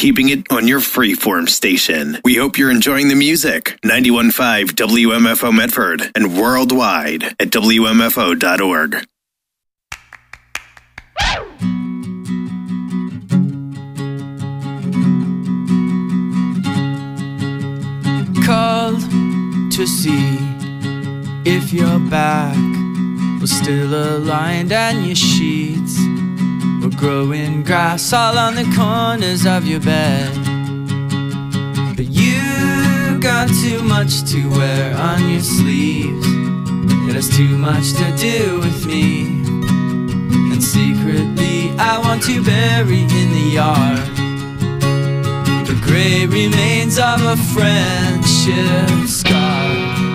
keeping it on your freeform station. We hope you're enjoying the music. 91.5 WMFO Medford and worldwide at WMFO.org. Called to see if your back was still aligned and your sheets were growing grass all on the corners of your bed. But you got too much to wear on your sleeves. It has too much to do with me. And secretly I want to bury in the yard the gray remains of a friendship scar.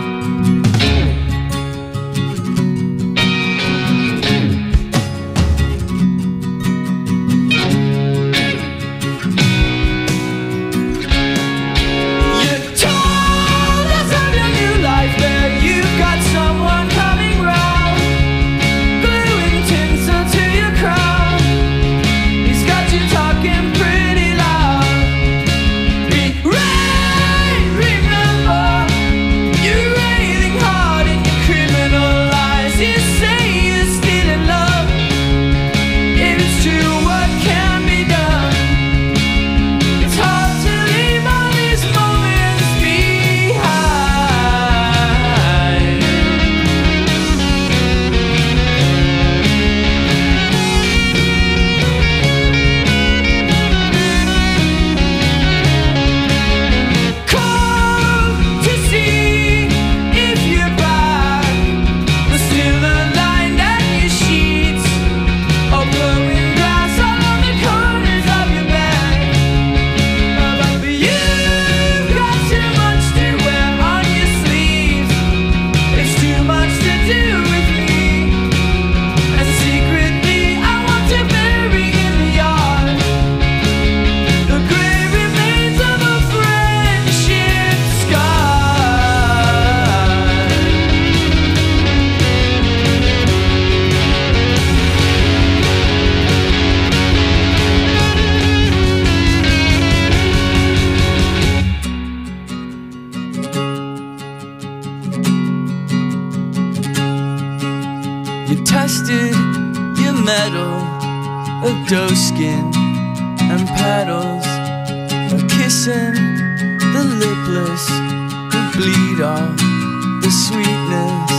Doeskin and paddles are kissing the lipless who bleed all the sweetness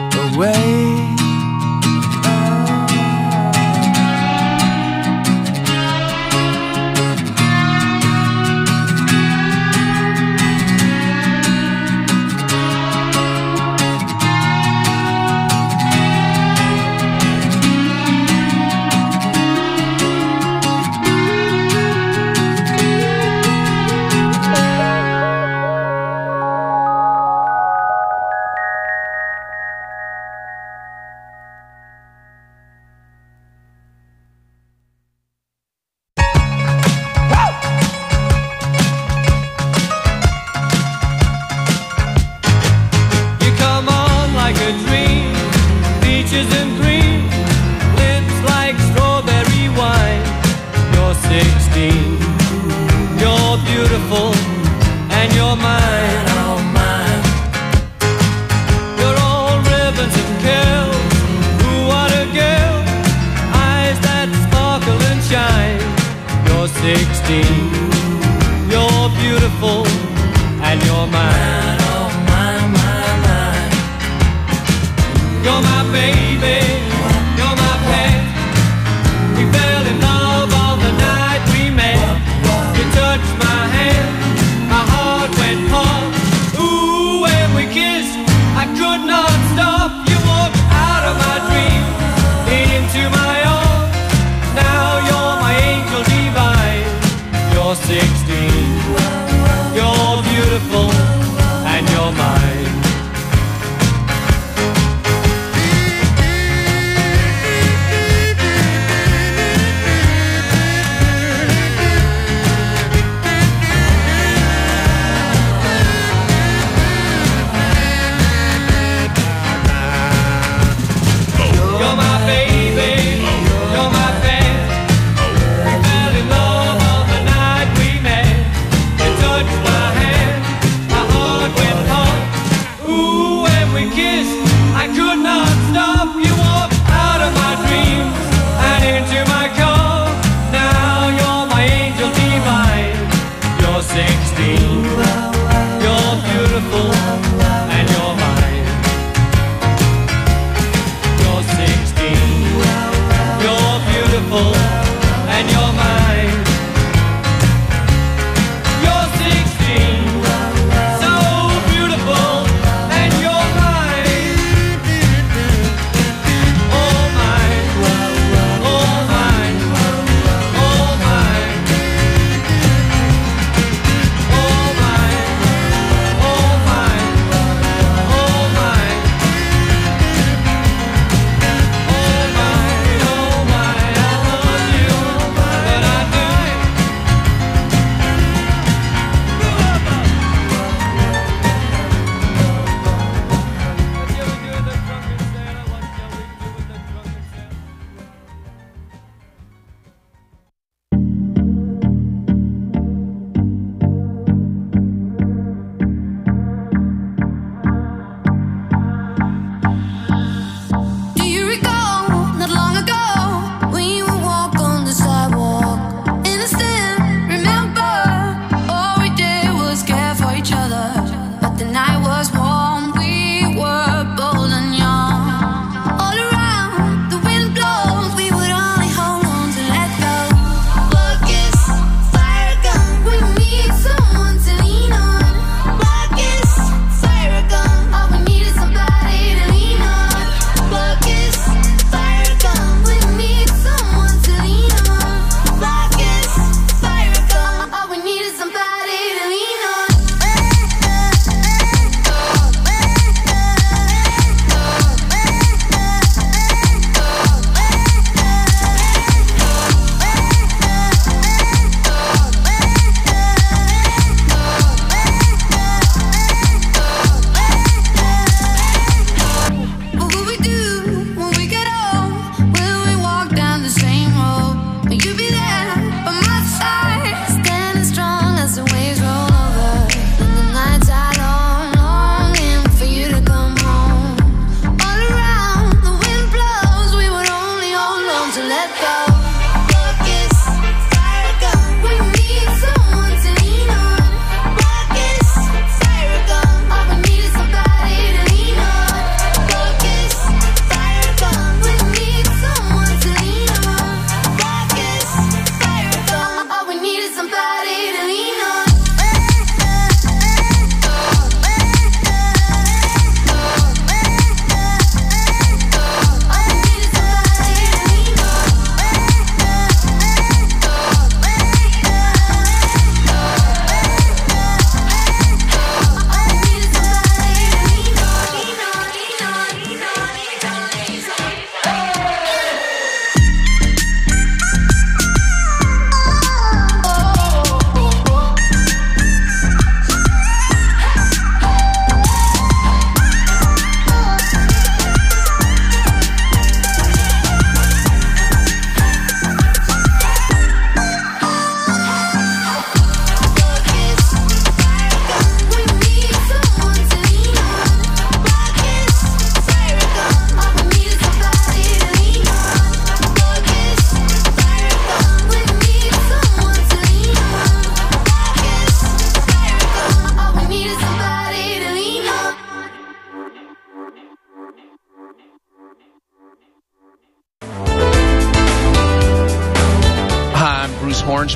away. You're my best. We fell in love on the night we met.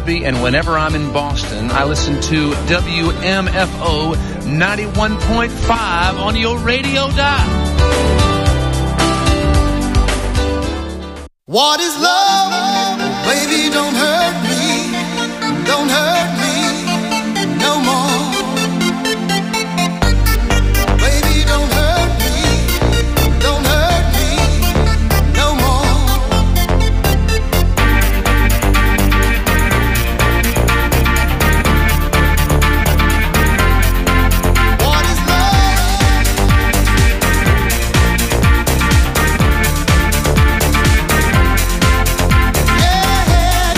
Bisbee, and whenever I'm in Boston, I listen to WMFO 91.5 on your radio dial. What is love? Baby, don't hurt me. Don't hurt me no more. Baby, don't hurt me. Don't hurt me no more. What is love? Yeah.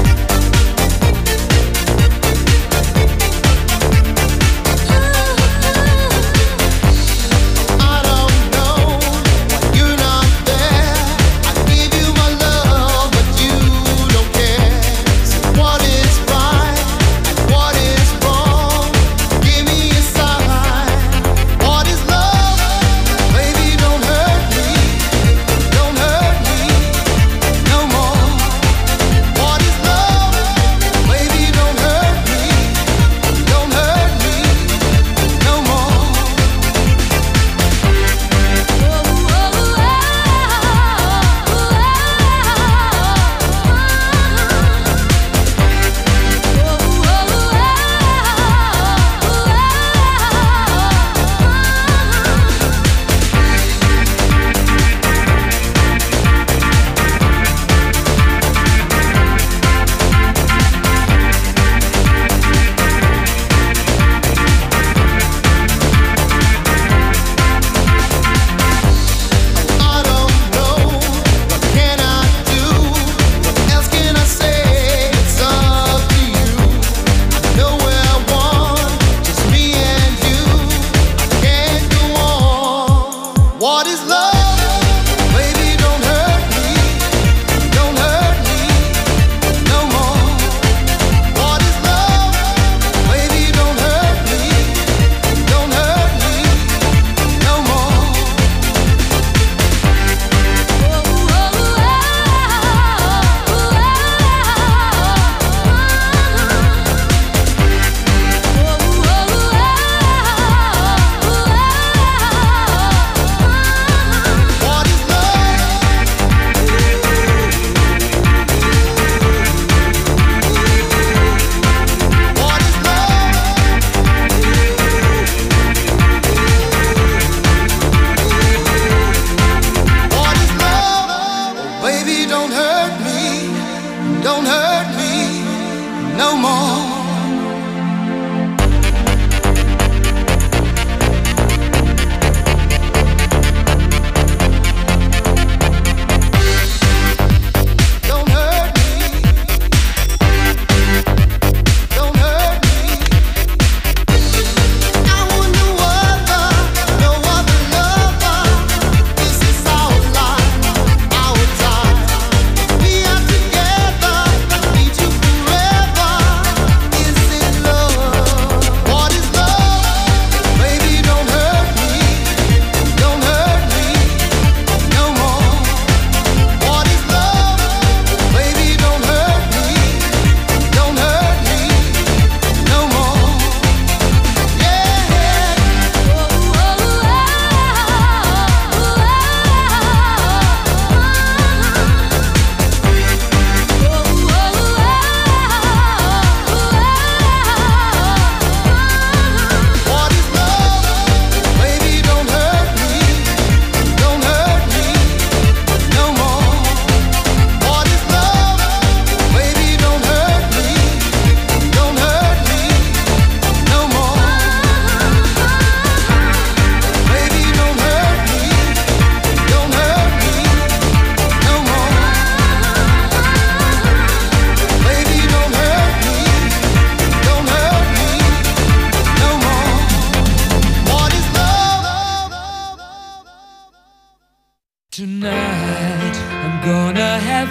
Tonight I'm gonna have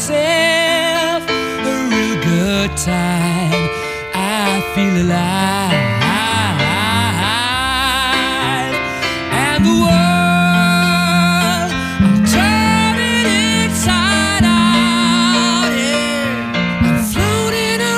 myself a real good time. I feel alive, and the world, I'm turning inside out. Yeah, I'm floating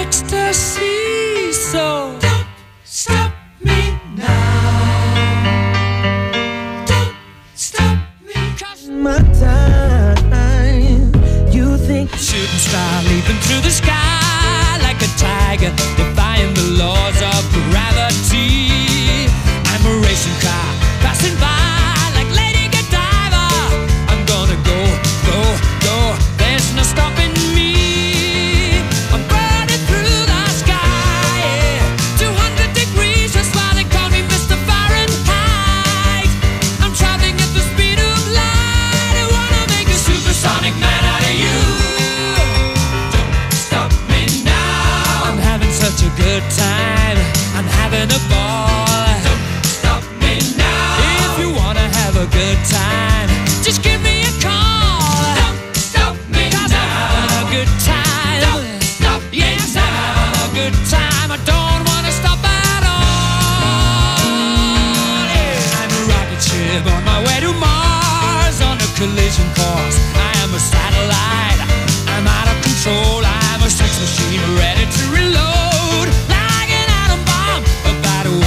ecstasy. So don't stop me now. Don't stop me. 'Cause my time, you think shooting star leaping through the sky like a tiger, defying the laws of gravity. I'm a racing car passing by like Lady Godiva. I'm gonna go, go, go. There's no stopping me. I'm burning through the sky, yeah. 200 degrees, that's why they call me Mr. Fahrenheit. I'm traveling at the speed of light. I wanna make a supersonic man out of you. Don't stop me now. I'm having such a good time. I'm having a ball. Don't stop me now. If you wanna have a good time, just give me a call. Don't stop me now. 'Cause I'm having a good time. Don't stop me now. Yes, I'm having a good time. I don't wanna stop at all. Yeah. I'm a rocket ship on my way to Mars on a collision course. I am a satellite. I'm out of control. I'm a sex machine ready to reload. Like an atom bomb about to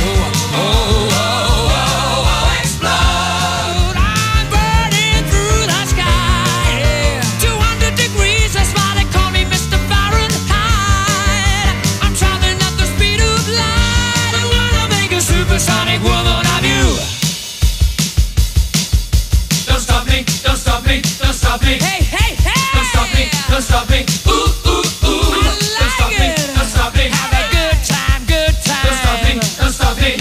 explode. I'm burning through the sky, yeah. 200 degrees, that's why they call me Mr. Fahrenheit. I'm traveling at the speed of light. I wanna make a supersonic woman of you. Don't stop me, don't stop me, don't stop me. Hey, hey, hey! Don't stop me, don't stop me. Ooh, ooh, ooh. Don't stop me, don't stop me. Have a good time, good time. Don't stop me, don't stop me.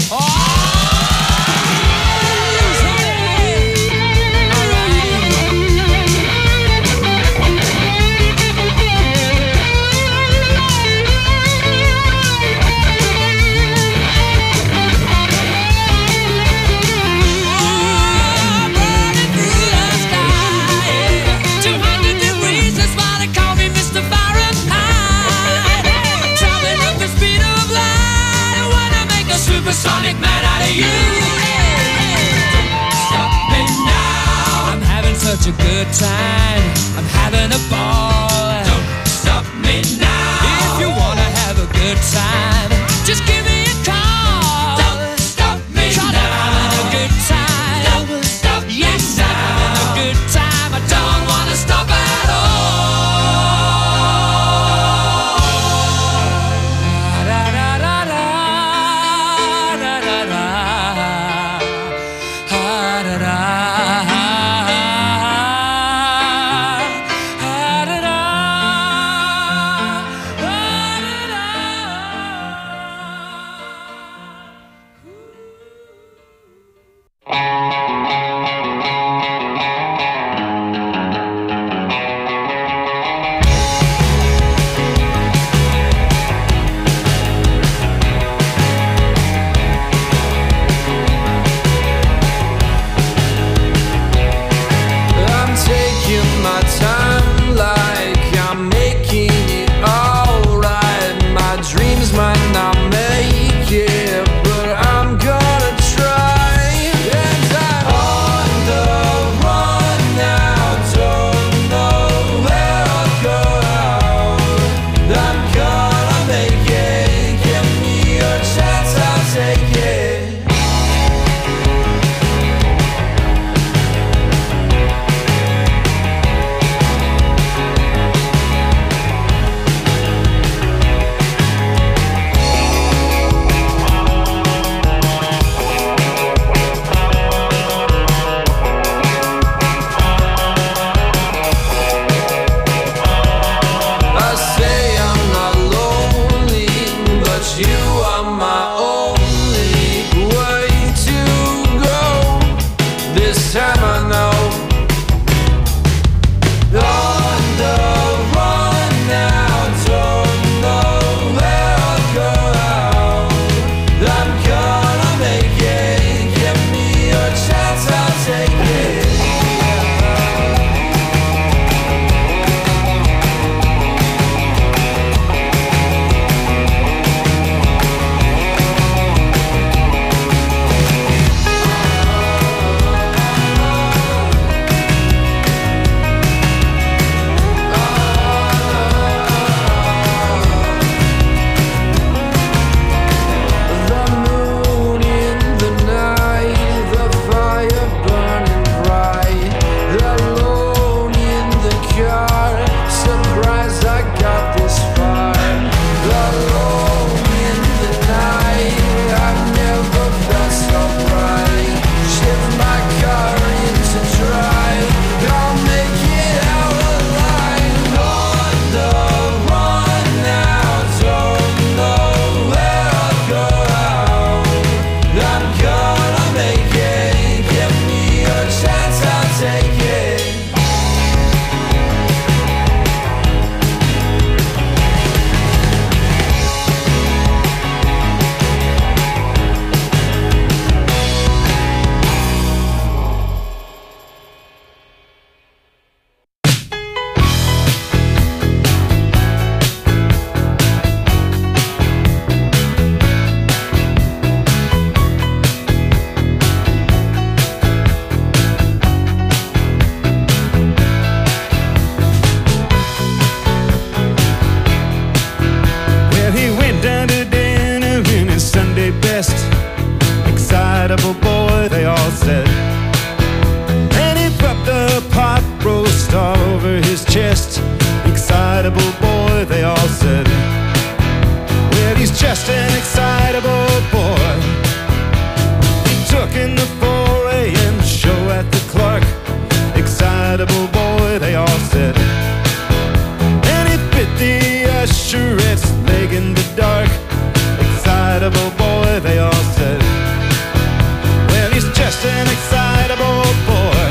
Supersonic man out of you. Don't stop me now. I'm having such a good time. I'm having a ball. Don't stop me now. If you wanna have a good time, just give me a call. Don't stop me now. 'Cause I'm having a good time. Don't stop me now. Yes, I'm having a good time. I don't wanna stop at all. Da, da, da, da. went down to dinner in his Sunday best. Excitable boy, they all said. And he rubbed the pot roast all over his chest. Excitable boy, they all said. Well, he's just an excitable boy. He took in the 4 a.m. show at the Clark. Excitable boy, they all said. And he bit the usherette's leg in the dark. Excitable boy, they all said. Well, he's just an excitable boy.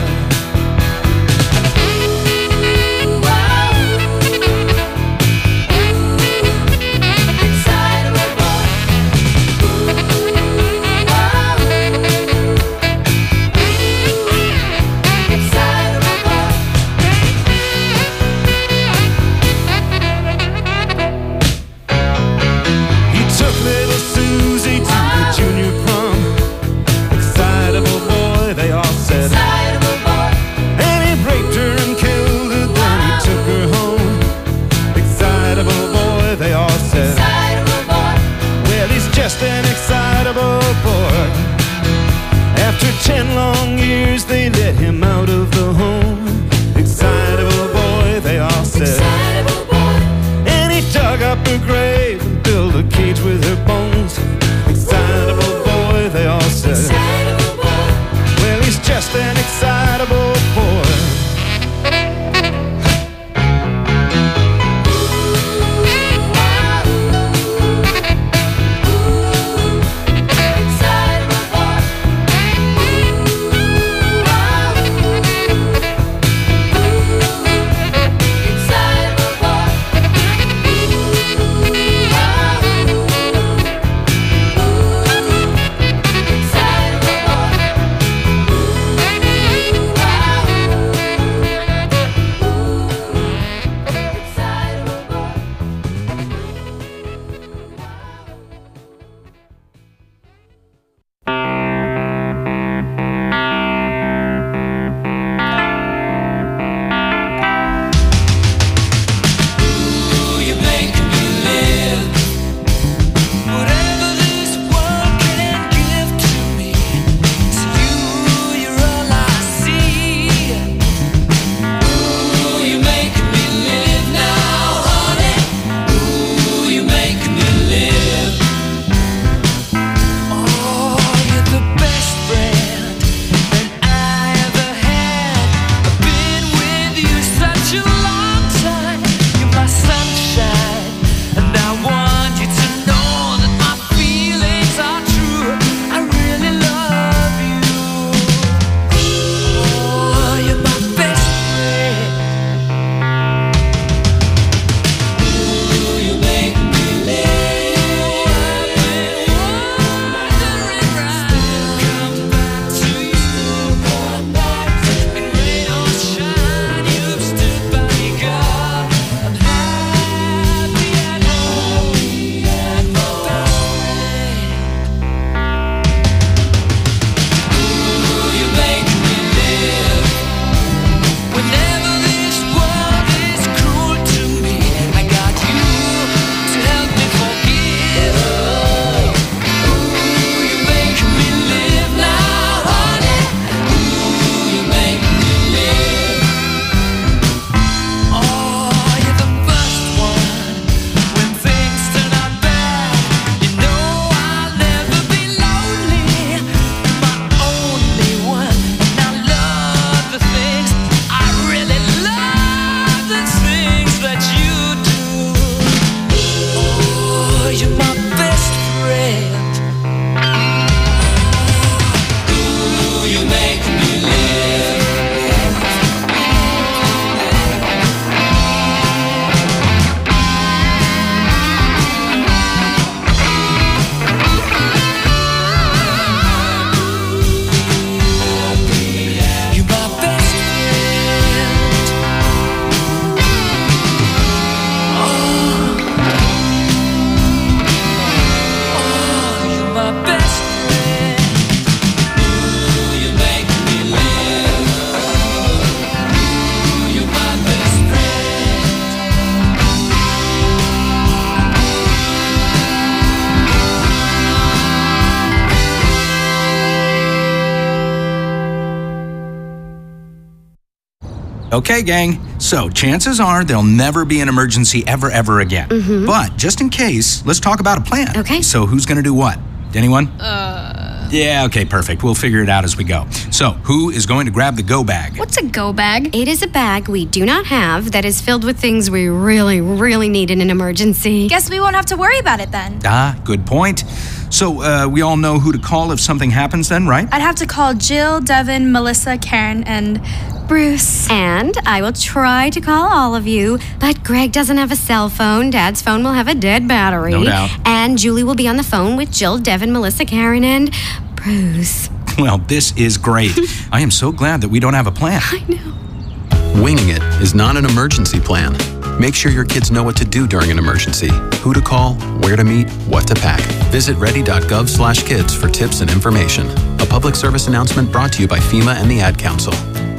Okay, gang. So, chances are there'll never be an emergency ever again. Mm-hmm. But, just in case, let's talk about a plan. Okay. So, who's gonna do what? Anyone? Yeah, okay, perfect. We'll figure it out as we go. So, who is going to grab the go bag? What's a go bag? It is a bag we do not have that is filled with things we really need in an emergency. Guess we won't have to worry about it then. Good point. So, we all know who to call if something happens then, right? I'd have to call Jill, Devin, Melissa, Karen, and Bruce. And I will try to call all of you, but Greg doesn't have a cell phone. Dad's phone will have a dead battery. No doubt. And Julie will be on the phone with Jill, Devin, Melissa, Karen, and Bruce. Well, this is great. I am so glad that we don't have a plan. I know. Winging it is not an emergency plan. Make sure your kids know what to do during an emergency, who to call, where to meet, what to pack. Visit ready.gov/kids for tips and information. A public service announcement brought to you by FEMA and the Ad Council.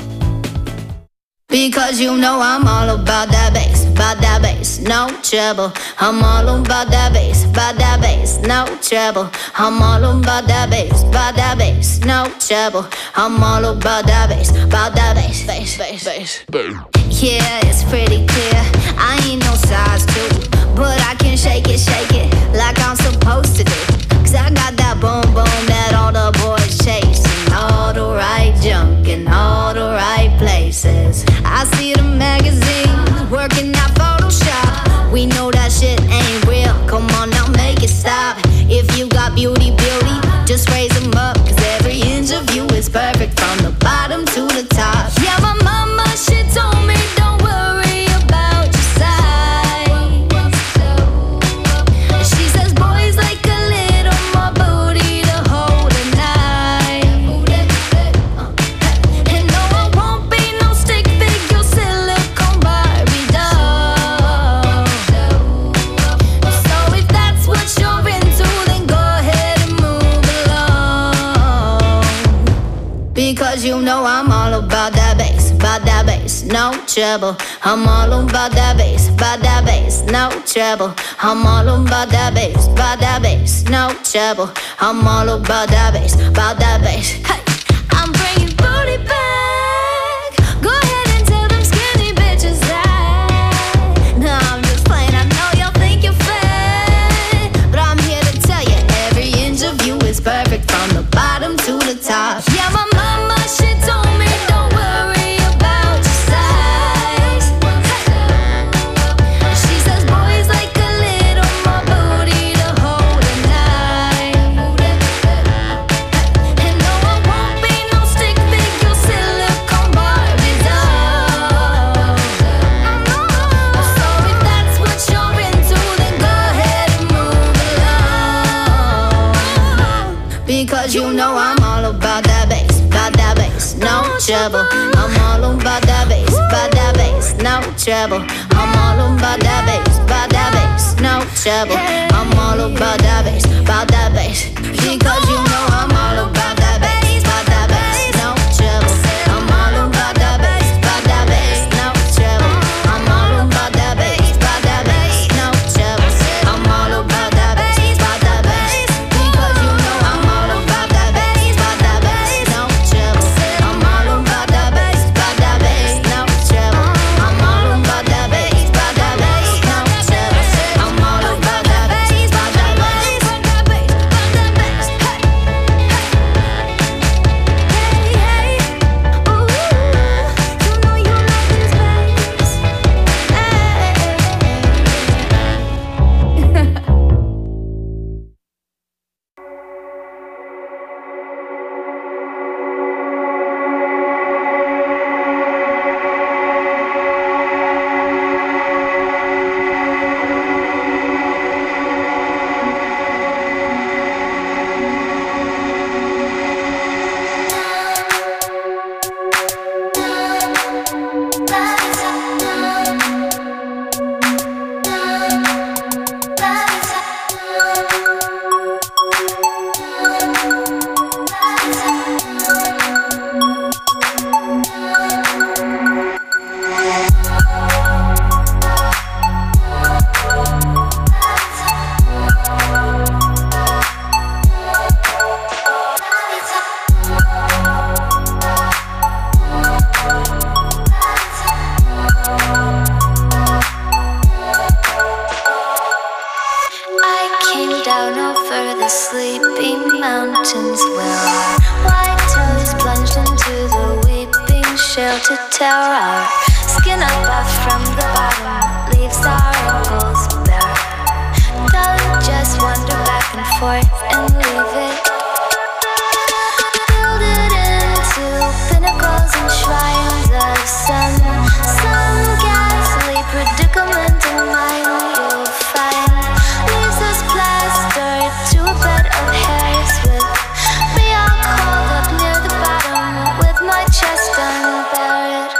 Because you know I'm all about that bass, no trouble. I'm all about that bass, no trouble. I'm all about that bass, no trouble. I'm all about that bass, bass. Yeah, it's pretty clear. I ain't no size 2, but I can shake it like I'm supposed to do. 'Cause I got that boom boom that all the boys chase, and all the right junk in all the right places. I see the magazines working out Photoshop. We know that shit ain't real. Come on now, make it stop. If you got beauty, just raise them up. 'Cause every inch of you is perfect from the bottom to the top. Yeah, my mama, she told me don't worry about your size. She says boys like a little more booty to hold at night. And no, I won't be no stick figure silicone Barbie doll. So if that's what you're into, then go ahead and move along. Because you know I'm all about that bass, no trouble. I'm all about that bass, no trouble. I'm all about that bass, no trouble. I'm all about that bass, Hey, I'm bringing booty back. Go ahead and tell them skinny bitches that. No, I'm just playing, I know y'all think you're fat, but I'm here to tell you every inch of you is perfect from the bottom to the top. Yeah, my mama, she told me don't worry about your size. She says boys like a little more booty to hold at night. And no, I won't be no stick figure silicone Barbie doll. So if that's what you're into, then go ahead and move along. Because you know I'm all about that bass, no trouble. I'm all about that bass, no trouble. I'm all about that bass, no trouble. I'm all about that bass, because you know I'm all about that bass, no trouble. I'm all about that bass, no trouble. I'm all about that bass, no trouble. I'm all about that bass, because you know I'm all about that bass, no trouble. I'm all about that bass, no trouble. I'm all about that bass, no trouble. I'm all about that bass, no trouble. sleepy mountains where our white toes plunged into the weeping shelter tower. Our skin up off from the bottom leaves our ankles bare. Don't just wander back and forth and leave it. Build it into pinnacles and shrines of some ghastly predicament in mind you'll find. Leaves us plastered to a bed of hairs with me all curled up near the bottom with my chest unburied.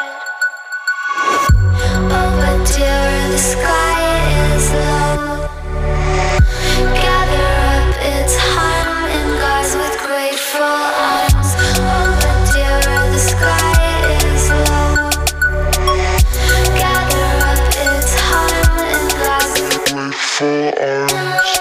Oh, but dear, the sky is low. Gather up its harm in gauze with grateful arms. Oh, but dear, the sky is low. Gather up its harm in gauze with grateful arms.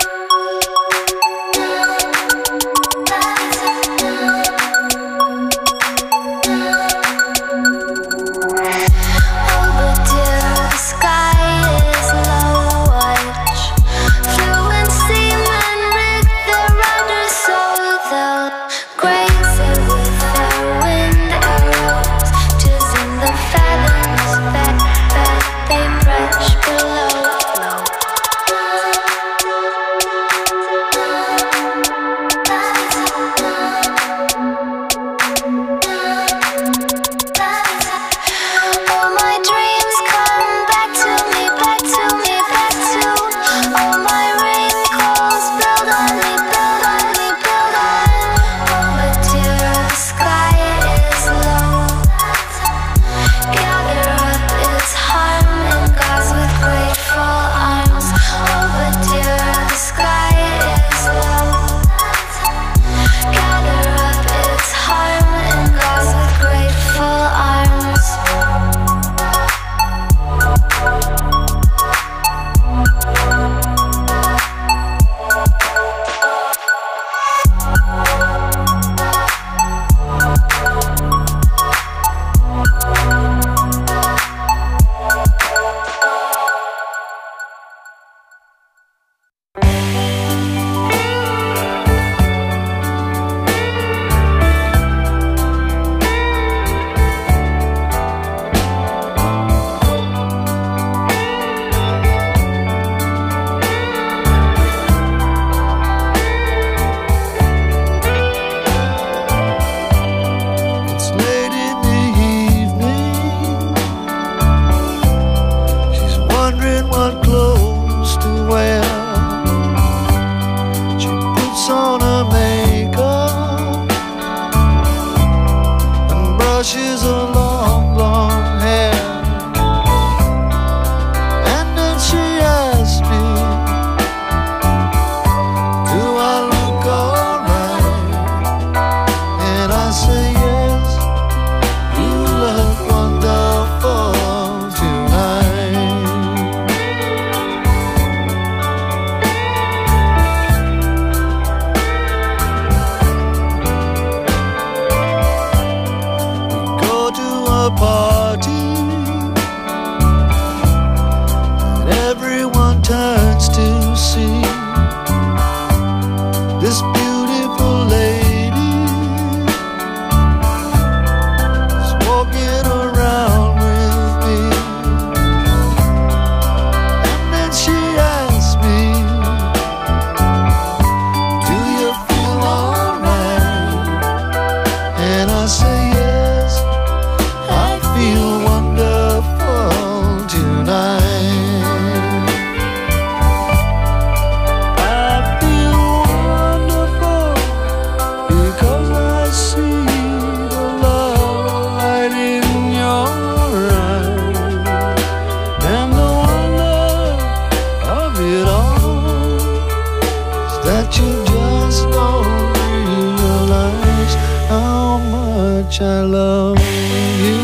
I love you.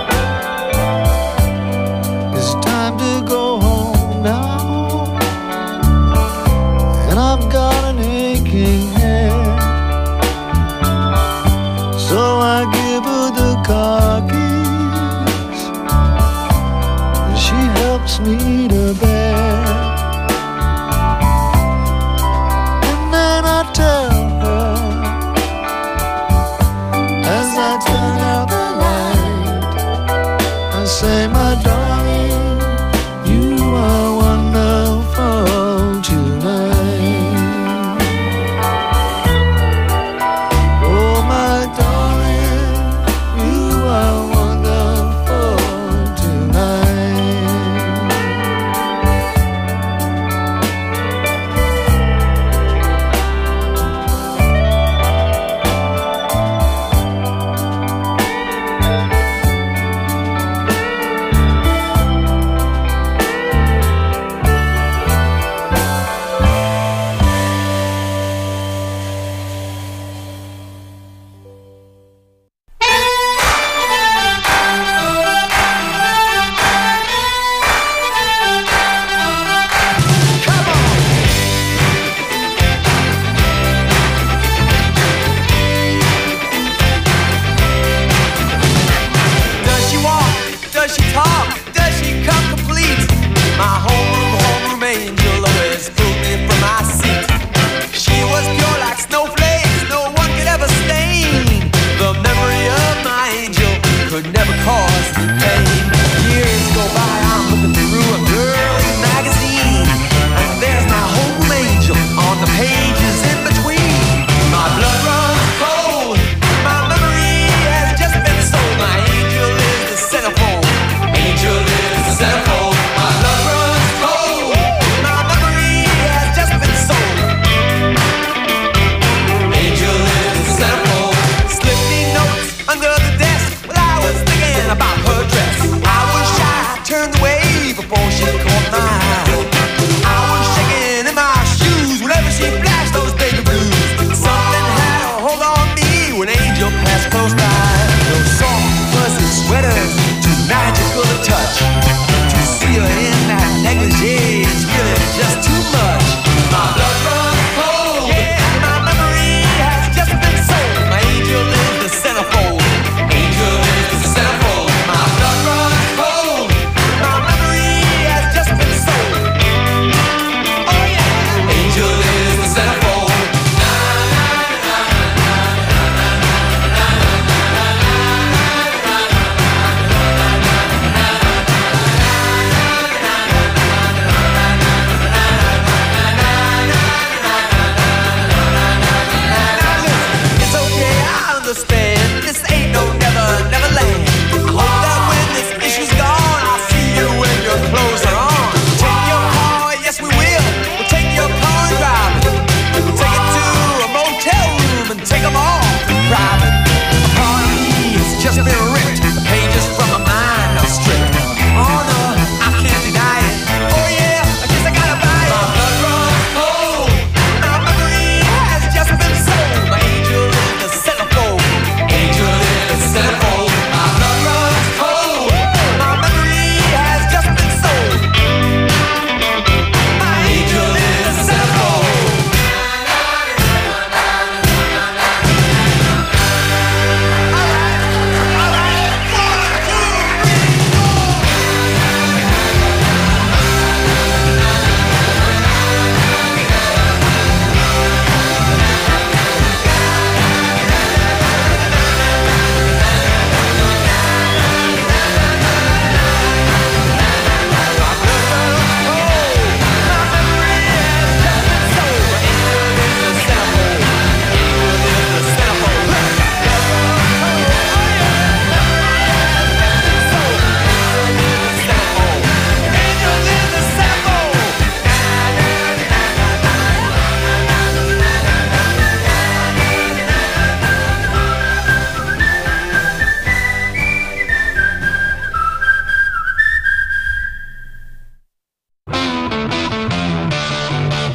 It's time to go home now.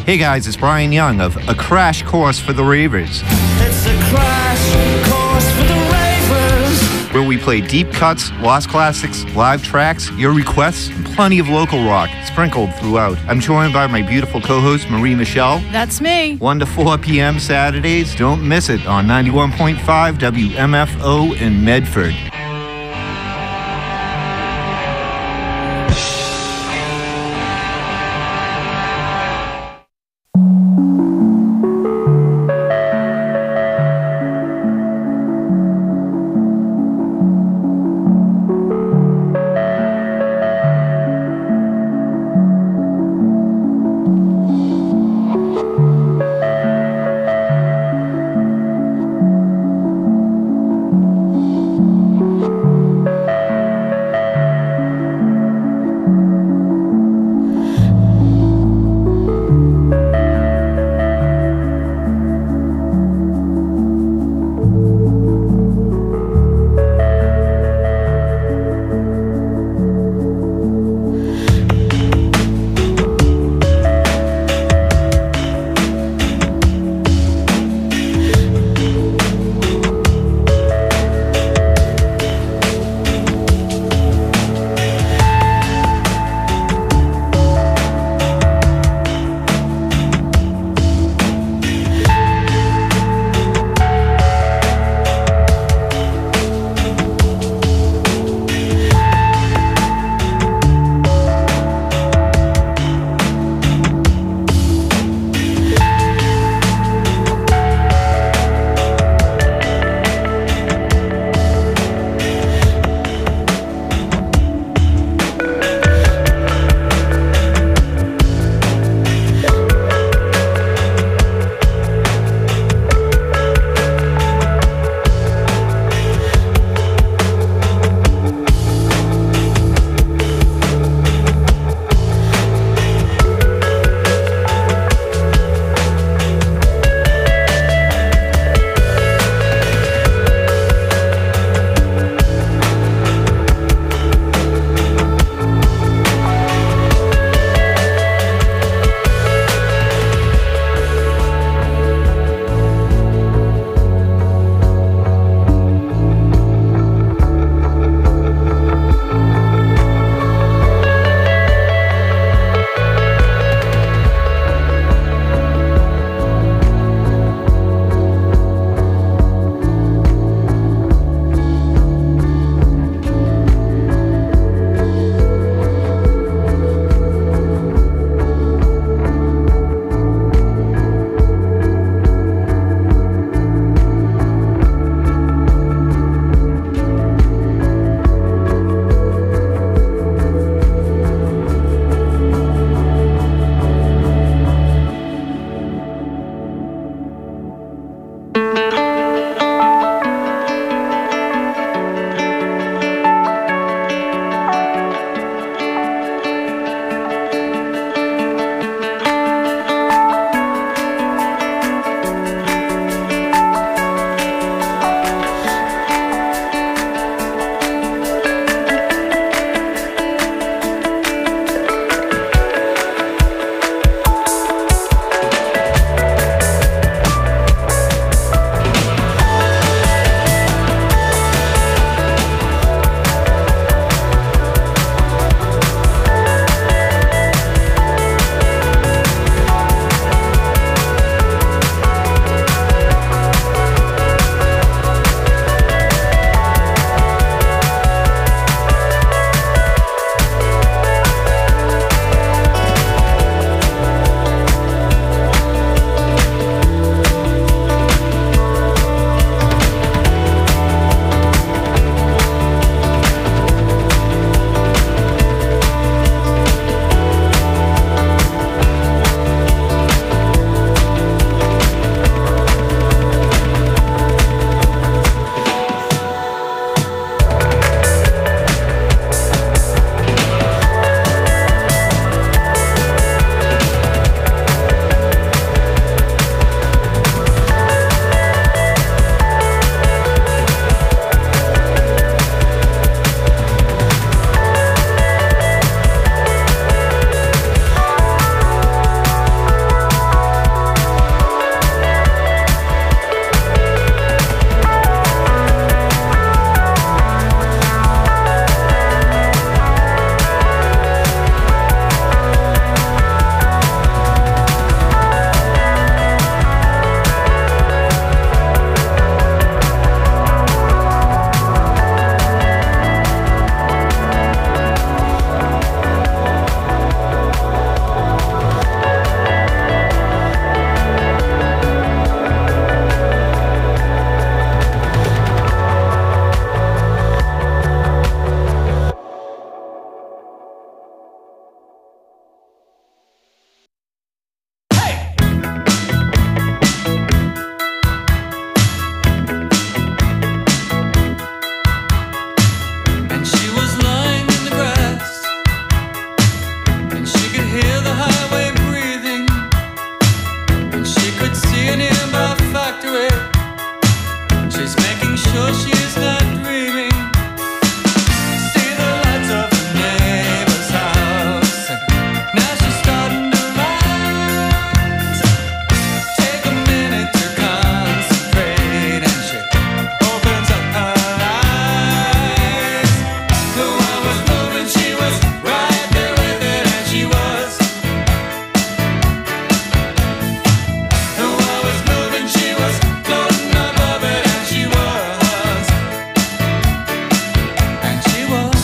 Hey guys, it's Brian Young of A Crash Course for the Ravers. It's a crash course for the Ravers. Where we play deep cuts, lost classics, live tracks, your requests, and plenty of local rock sprinkled throughout. I'm joined by my beautiful co-host, Marie Michelle. That's me. 1 to 4 p.m. Saturdays. Don't miss it on 91.5 WMFO in Medford. highway breathing, and she could see a nearby factory. She's making sure she's not dreaming. See the lights of the neighbor's house, and now she's starting to rise. Take a minute to concentrate, and she opens up her eyes. The world was moving, she was right there with it, and she was. The world was moving, she was floating above it, and she was. And she was.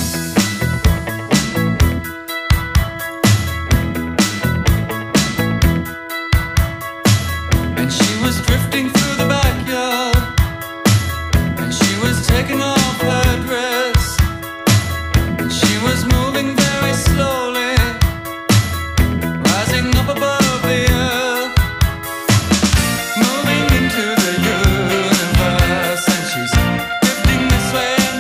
And she was drifting through the backyard, and she was taking off her dress, and she was moving very slowly, rising up above the earth, moving into the universe, and she's drifting this way and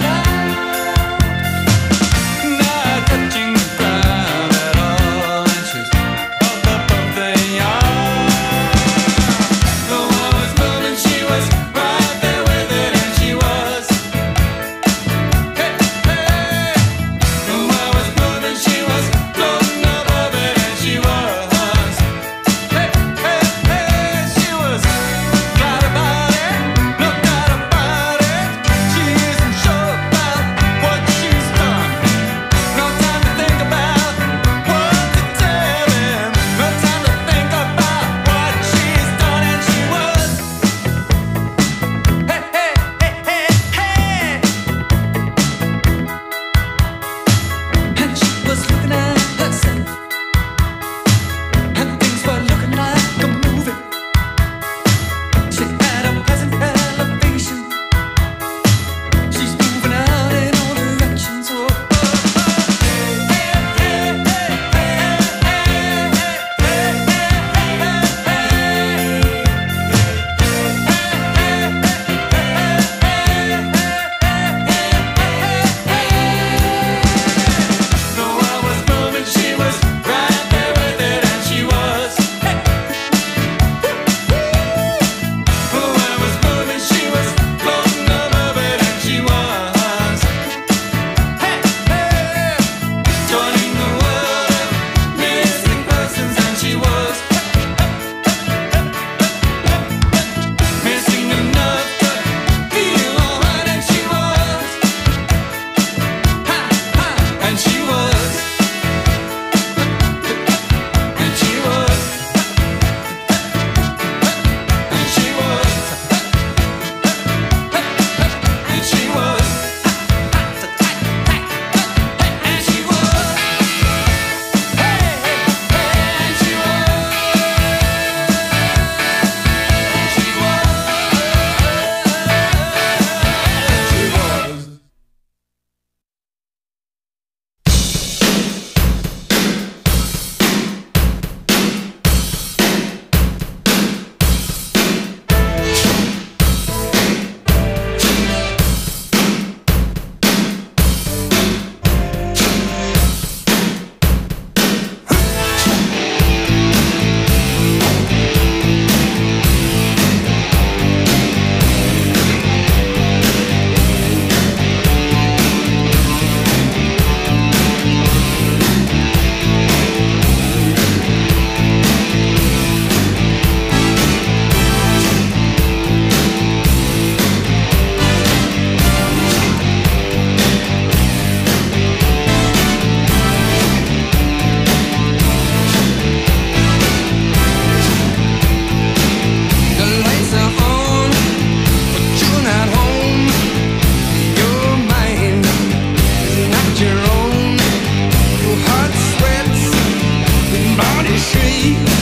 not touching the ground at all, and she's up above the yard. The world was moving, she was right there with it, and she was. Hey, hey. The world was moving, she was floating above it, and she was. Hey, hey, hey. She was glad about it, no doubt about it. She isn't sure about what she's done. No time to think about what to tell him. No time to think about what she's done, and she was. Hey, hey, hey, hey, hey. And she was looking at herself, and things were looking like a movie. She had a pleasant elevation. She's moving out in all directions. Oh, oh, oh. Hey, hey, hey, hey, hey, hey, the world was moving, she was right there with it, and she was. The world was moving, she was floating above it, and she was. Joining the world of missing persons, and she was. Missing enough to feel alright, and she was. And she was. And she was. And she was. And she was. And she was. Hey, hey, hey, and she was. And she was. And she was. The lights are on, but you're not home. Your mind is not your own. Your heart sweats, your body shakes.